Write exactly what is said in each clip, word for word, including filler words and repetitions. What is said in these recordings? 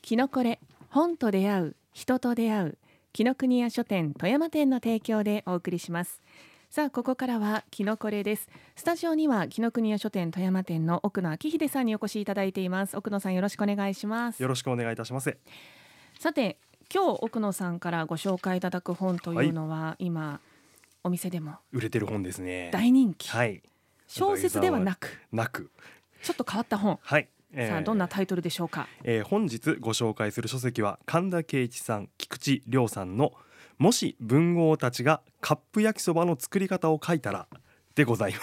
きのこれ本と出会う人と出会う紀ノ国屋書店富山店の提供でお送りします。さあここからはきのこれです。スタジオには紀ノ国屋書店富山店の奥野昭秀さんにお越しいただいています。奥野さんよろしくお願いします。 よろしくお願いいたします。 さて今日奥野さんからご紹介いただく本というのは、はい、今お店でも売れてる本ですね。 大人気、 はい、 小説ではなくなくちょっと変わった本、 はい、えー、 さあどんなタイトルでしょうか。 えー、本日ご紹介する書籍は神田圭一さん、菊池亮さんのもし文豪たちがカップ焼きそばの作り方を書いたらでございます。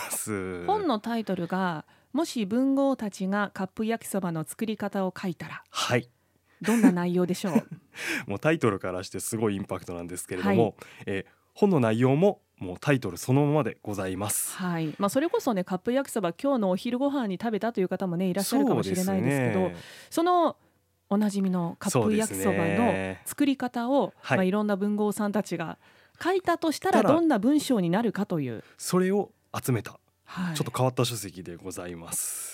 本のタイトルがもし文豪たちがカップ焼きそばの作り方を書いたら、 はい、 どんな内容でしょう。 もうタイトルからしてすごいインパクトなんですけれども、はい、えー、本の内容ももうタイトルそのままでございます。 はい、まあ、それこそねカップ焼きそば今日のお昼ご飯に食べたという方もねいらっしゃるかもしれないですけど、 そ,、ね、そのおなじみのカップ焼きそばの作り方を、はい、まあ、いろんな文豪さんたちが書いたとしたらどんな文章になるかというそれを集めた、 はい、 ちょっと変わった書籍でございます。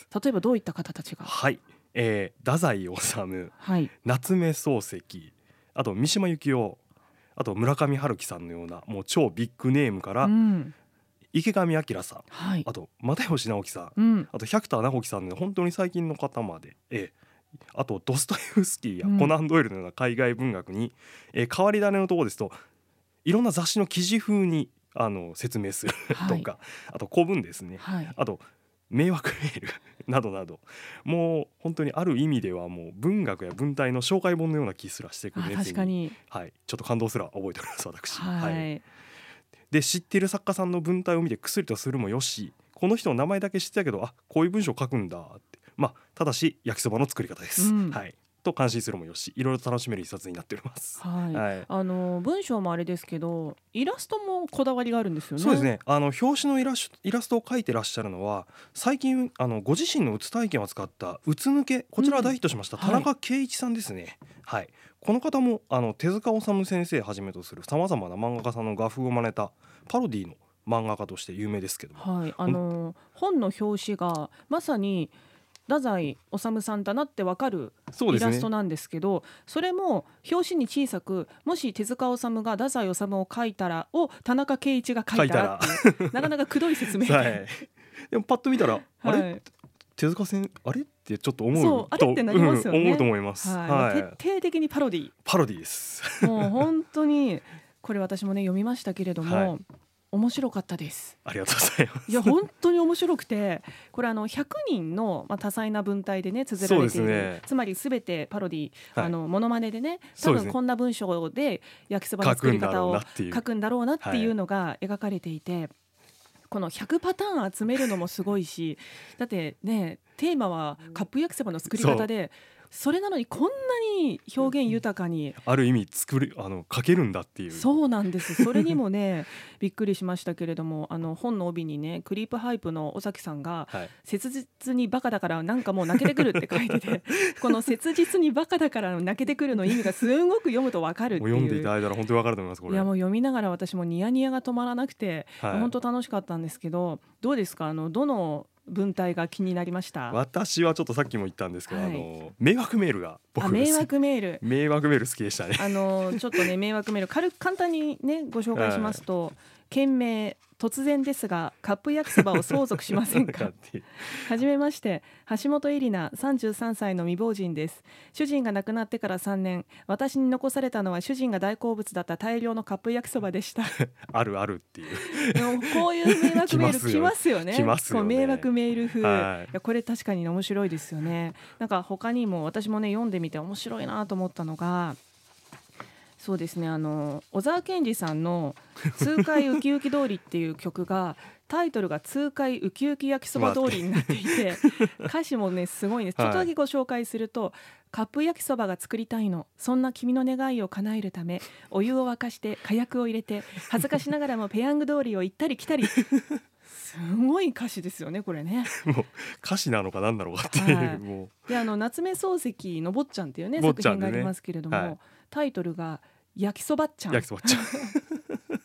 例えばどういった方たちが。 はい、えー、太宰治、はい、夏目漱石、あと三島由紀夫、あと村上春樹さんのようなもう超ビッグネームから、うん、池上彰さん、はい、あと又吉直樹さん、うん、あと百田直樹さんの本当に最近の方まで、えーあとドストエフスキーやコナンドイルのような海外文学に、うん、えー、変わり種のところですといろんな雑誌の記事風にあの説明するとか、はい、あと古文ですね、はい、あと迷惑メールなどなど、もう本当にある意味ではもう文学や文体の紹介本のような気すらしてくるね。 確かに、 はい、ちょっと感動すら覚えております私、 はいはい、 で知っている作家さんの文体を見て薬とするもよし、この人の名前だけ知ってたけどあこういう文章を書くんだって、まあ、ただし焼きそばの作り方です、うん、はい、と感心するもよし、いろいろ楽しめる一冊になっております。 はいはい、あの文章もあれですけどイラストもこだわりがあるんですよね。 そうですね、あの表紙のイラス、イラストを描いてらっしゃるのは最近あのご自身のうつ体験を使ったうつ抜け、こちらは大ヒットしました、うん、田中圭一さんですね、はいはい、この方もあの手塚治虫先生はじめとするさまざまな漫画家さんの画風を真似たパロディの漫画家として有名ですけども、 はい、あの本の表紙がまさに太宰治さんだなってわかるイラストなんですけど、 そ, ね、それも表紙に小さくもし手塚治虫が太宰治を書いたらを田中圭一が書いたらっていうなかなかくどい説明で、はい、 でもパッと見たら、はい、あれ手塚先あれってちょっと思うそうあれってなりますよね、うん、思うと思います、はいはい、 徹底的にパロディパロディですもう本当にこれ私もね読みましたけれども、はい、面白かったです。 ありがとうございます。 いや本当に面白くて、これあのひゃくにんの、まあ、多彩な文体でね綴られている、ね、つまりすべてパロディ、はい、あのモノマネでね、多分こんな文章で焼きそばの作り方を書くんだろうなっていうのが描かれていて、はい、このひゃくパターン集めるのもすごいし、だってねテーマはカップ焼きそばの作り方で、それなのにこんなに表現豊かにある意味作るあの書けるんだっていう。 そうなんです。それにもねびっくりしましたけれども、あの本の帯にねクリープハイプの尾崎さんが、はい、切実にバカだからなんかもう泣けてくるって書いててこの切実にバカだから泣けてくるの意味がすごく読むと分かるっていう。 読んでいただいたら本当に分かると思います。これいやもう読みながら私もニヤニヤが止まらなくて、はい、本当楽しかったんですけど、どうですか、あのどの文体が気になりました？ 私はちょっとさっきも言ったんですけど、はい、あの迷惑メールが僕あ迷惑メール迷惑メール好きでしたね。 あのちょっとね迷惑メール軽く簡単にねご紹介しますと、はい、件名突然ですがカップ焼きそばを相続しませんかはじめまして橋本絵里奈さんじゅうさんさいの未亡人です。主人が亡くなってからさんねん、私に残されたのは主人が大好物だった大量のカップ焼きそばでしたあるあるっていうでもこういう迷惑メール来ますよね。 来ますよね。 迷惑メール風、 はい、 いやこれ確かに面白いですよね。なんか他にも私もね読んでみて面白いなと思ったのが、そうですね、あの小沢健二さんの痛快ウキウキ通りっていう曲がタイトルが痛快ウキウキ焼きそば通りになっていて歌詞もねすごいです。ちょっとだけご紹介すると、はい、カップ焼きそばが作りたいの、そんな君の願いを叶えるためお湯を沸かして火薬を入れて恥ずかしながらもペヤング通りを行ったり来たりすごい歌詞ですよねこれね。 もう歌詞なのか何なのかっていう、 はい、もうであの夏目漱石の坊ちゃんっていうね作品がありますけれども、ね、はい、タイトルが焼きそばっちゃん。 焼きそばっちゃん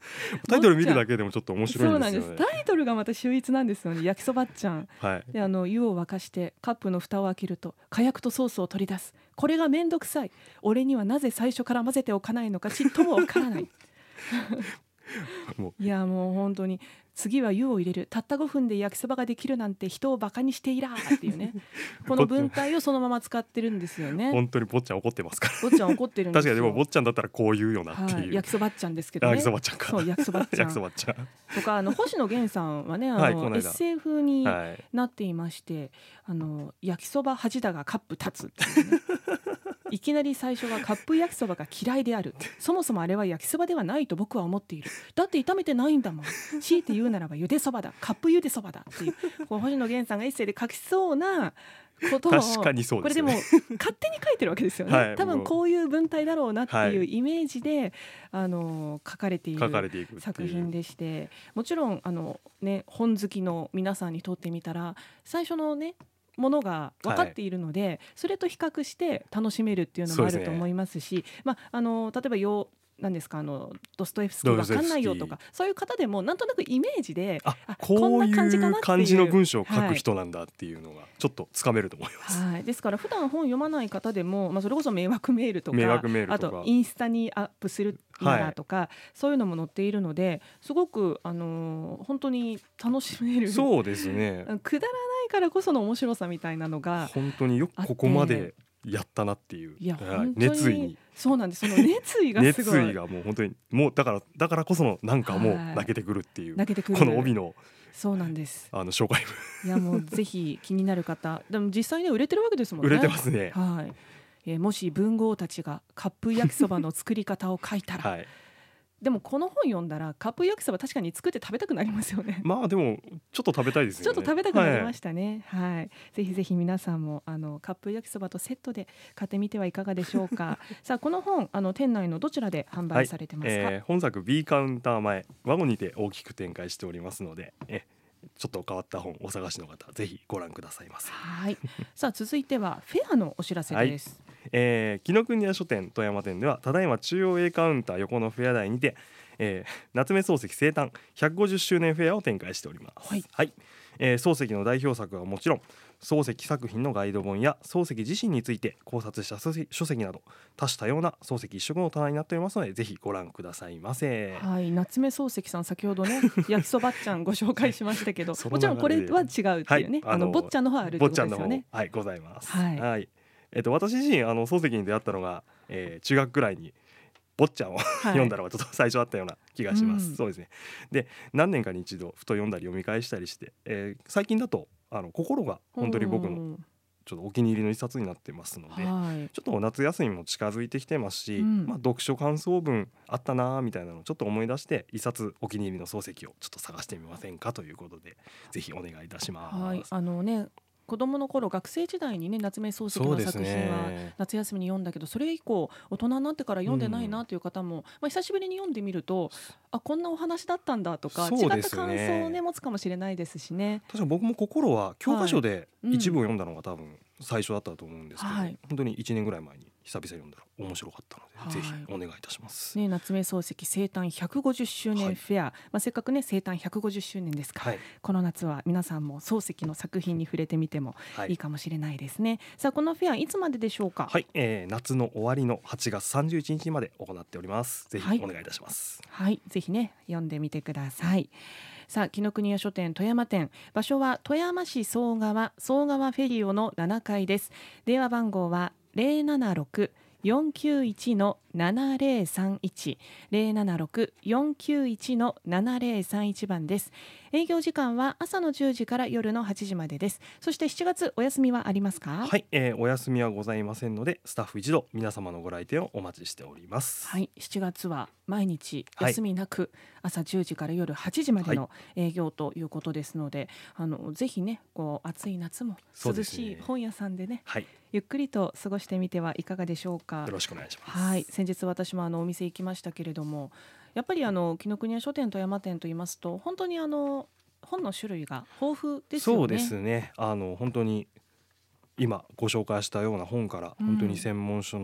タイトル見るだけでもちょっと面白いんですよね。 そうなんです。タイトルがまた秀逸なんですよね。焼きそばっちゃん、 はい、 であの湯を沸かしてカップの蓋を開けると火薬とソースを取り出す。これがめんどくさい。俺にはなぜ最初から混ぜておかないのかちっともわからないもういやもう本当に次は湯を入れる、たったごふんで焼きそばができるなんて人をバカにしていらーっていうねこの文体をそのまま使ってるんですよね。 本当に坊ちゃん怒ってますから坊ちゃん怒ってるんですよ。 確かにでも坊ちゃんだったらこう言うよなっていう、はい、 焼きそばっちゃんですけどね。 焼きそばっちゃんか。 そう焼きそばっちゃん焼きそばっちゃんとかあの星野源さんはねあの、はい、エッセイ風になっていまして、はい、あの焼きそば恥だがカップ立つっていうねいきなり最初がカップ焼きそばが嫌いである、そもそもあれは焼きそばではないと僕は思っている、だって炒めてないんだもん、強いて言うならばゆでそばだ、カップゆでそばだっていうこう星野源さんがエッセイで書きそうなことを確かにそうですね、 これでも勝手に書いてるわけですよね、はい、多分こういう文体だろうなっていうイメージで、はい、あの書かれている作品でして、もちろんあの、ね、本好きの皆さんにとってみたら最初のねものが分かっているので、はい、それと比較して楽しめるっていうのもあると思いますし、まあ、あの例えばよなんですかあのドストエフスキー分かんないよとかそういう方でもなんとなくイメージでああこういう感じの文章を書く人なんだっていうのがちょっとつかめると思います、 はい、ですから普段本読まない方でも、まあ、それこそ迷惑メールとか、 迷惑メールとかあとインスタにアップするならとか、はい、そういうのも載っているのですごく、あのー、本当に楽しめる。 そうですねくだらないからこその面白さみたいなのが本当によくここまでやったなっていう、いや、はい、熱意にそうなんです。その熱意がすごい熱意がもう本当にもうだからだからこそのなんかもう泣けてくるっていう、はい、この帯のそうなんです。 あの紹介文いやもうぜひ気になる方でも実際に売れてるわけですもんね。 売れてますね、 はいえー、もし文豪たちがカップ焼きそばの作り方を書いたら、はい、でもこの本読んだらカップ焼きそば確かに作って食べたくなりますよね。 まあでもちょっと食べたいですよね。 ちょっと食べたくなりましたね、はいはい、ぜひぜひ皆さんもあのカップ焼きそばとセットで買ってみてはいかがでしょうかさあこの本あの店内のどちらで販売されてますか？はいえー、本作 B カウンター前ワゴンにて大きく展開しておりますのでえちょっと変わった本お探しの方ぜひご覧くださいませ。 はいさあ続いてはフェアのお知らせです、 はいえー、紀ノ国屋書店富山店ではただいま中央 A カウンター横のフェア台にてえー、夏目漱石生誕ひゃくごじゅっしゅうねんフェアを展開しております、はいはいえー、漱石の代表作はもちろん漱石作品のガイド本や漱石自身について考察した書籍など多種多様な漱石一色の棚になっておりますのでぜひご覧くださいませ。 はい、夏目漱石さん先ほどね焼きそばっちゃんご紹介しましたけどもちろんこれは違うっていうね、はい、あの坊ちゃんの方はあるってことですよね。 はいございます、はいはいえー、と私自身あの漱石に出会ったのが、えー、中学くらいに坊ちゃんを、はい、読んだのがちょっと最初あったような気がします、うん、そうですね。で何年かに一度ふと読んだり読み返したりして、えー、最近だとあの心が本当に僕のちょっとお気に入りの一冊になってますので、はい、ちょっと夏休みも近づいてきてますし、うんまあ、読書感想文あったなみたいなのをちょっと思い出して一冊お気に入りの漱石をちょっと探してみませんかということでぜひお願いいたします。 はい、あのね子供の頃学生時代にね夏目漱石の作品は夏休みに読んだけど そ,、ね、それ以降大人になってから読んでないなという方も、うんまあ、久しぶりに読んでみるとあこんなお話だったんだとか、ね、違った感想を、ね、持つかもしれないですしね。 確かに僕も心は教科書で一部を読んだのが多分最初だったと思うんですけど、はい、本当にいちねんぐらい前に久々読んだら面白かったので、はい、ぜひお願いいたします、 ね、夏目漱石生誕ひゃくごじゅっしゅうねんフェア、はいまあ、せっかくね生誕ひゃくごじゅっしゅうねんですから、はい、この夏は皆さんも漱石の作品に触れてみてもいいかもしれないですね、はい、さあこのフェアいつまででしょうか？ はい、えー、夏の終わりのはちがつさんじゅういちにちまで行っております。ぜひお願いいたします。 はい、はい、ぜひね読んでみてください。さあ紀ノ国屋書店富山店場所は富山市総川総川フェリオのななかいです。電話番号は ゼロななろく よんきゅういち ななゼロさんいち ゼロななろく よんきゅういち ななゼロさんいち番です。営業時間は朝のじゅうじから夜のはちじまでです。そしてしちがつお休みはありますか？ はい、えー、お休みはございませんのでスタッフ一同皆様のご来店をお待ちしております。 はい、しちがつは毎日休みなく朝じゅうじから夜はちじまでの営業ということですので、はい、あのぜひねこう暑い夏も涼しい本屋さんでね、はい、ゆっくりと過ごしてみてはいかがでしょうか？ よろしくお願いします。 はい、先日私もあのお店行きましたけれどもやっぱりあの紀ノ国屋書店富山店といいますと本当にあの本の種類が豊富ですよね。 そうですねあの本当に今ご紹介したような本から本当に専門書の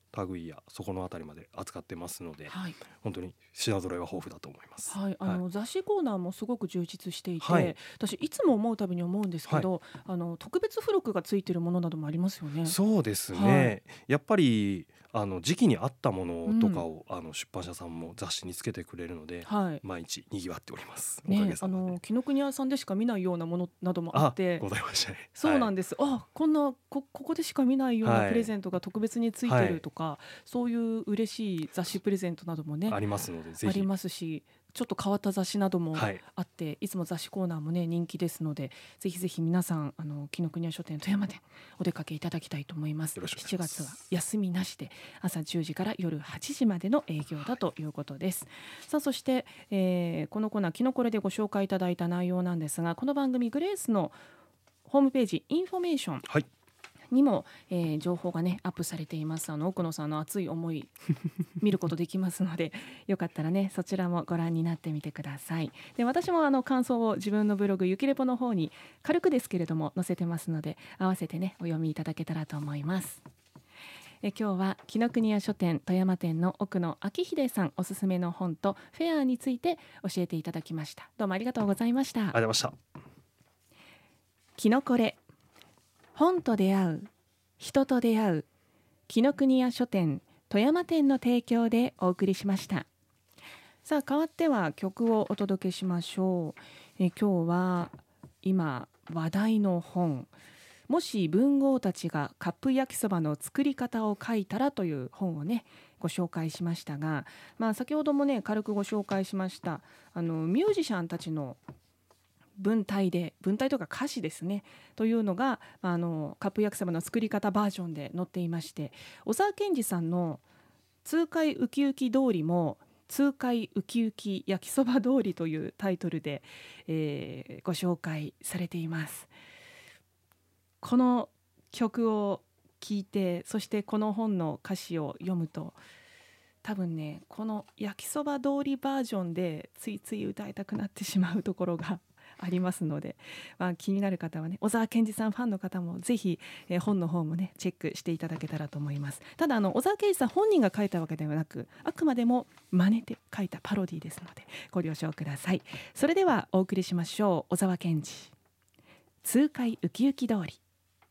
類やそこのあたりまで扱ってますので、 はい、 本当に品揃えは豊富だと思います。 はい、あの、はい、雑誌コーナーもすごく充実していて、 はい、 私いつも思うたびに思うんですけど、はい、あの特別付録がついているものなどもありますよね。 そうですね、はい、やっぱりあの時期に合ったものとかを、うん、あの出版社さんも雑誌につけてくれるので、はい、毎日にぎわっております。おかげさまで、 ね、あの紀ノ国屋さんでしか見ないようなものなどもあってございましたね。 そうなんです、はい、あこんな こ, ここでしか見ないようなプレゼントが特別についてるとか、はい、そういう嬉しい雑誌プレゼントなどもねありますので、ぜひ。 ありますし、ちょっと変わった雑誌などもあって、はい、いつも雑誌コーナーもね人気ですので、ぜひぜひ皆さんあの紀ノ国屋書店富山店お出かけいただきたいと思います。しちがつは休みなしで朝じゅうじから夜はちじまでの営業だということです。はい、さあそして、えー、このコーナーキノコレでご紹介いただいた内容なんですが、この番組グレースのホームページインフォメーション、はいにも、えー、情報がねアップされています。あの奥野さんの熱い思い見ることできますのでよかったらねそちらもご覧になってみてください。で私もあの感想を自分のブログゆきレポの方に軽くですけれども載せてますので、合わせてねお読みいただけたらと思います。え今日は紀ノ国屋書店富山店の奥野昭秀さんおすすめの本とフェアについて教えていただきました。どうもありがとうございました。 ありがとうございました。 キノコレ、本と出会う、人と出会う、紀ノ国屋書店富山店の提供でお送りしました。さあ代わっては曲をお届けしましょう。え今日は今話題の本、もし文豪たちがカップ焼きそばの作り方を書いたらという本をねご紹介しましたが、まあ、先ほどもね軽くご紹介しましたあのミュージシャンたちの文体で文体とか歌詞ですねというのがあのカップ焼きそばの作り方バージョンで載っていまして、小沢健二さんの痛快ウキウキ通りも痛快ウキウキ焼きそば通りというタイトルで、えー、ご紹介されています。この曲を聴いて、そしてこの本の歌詞を読むと多分ねこの焼きそば通りバージョンでついつい歌いたくなってしまうところがありますので、まあ、気になる方はね小沢健二さんファンの方もぜひ、えー、本の方もねチェックしていただけたらと思います。ただあの小沢健二さん本人が書いたわけではなく、あくまでも真似て書いたパロディですのでご了承ください。それではお送りしましょう。小沢健二痛快ウキウキ通り。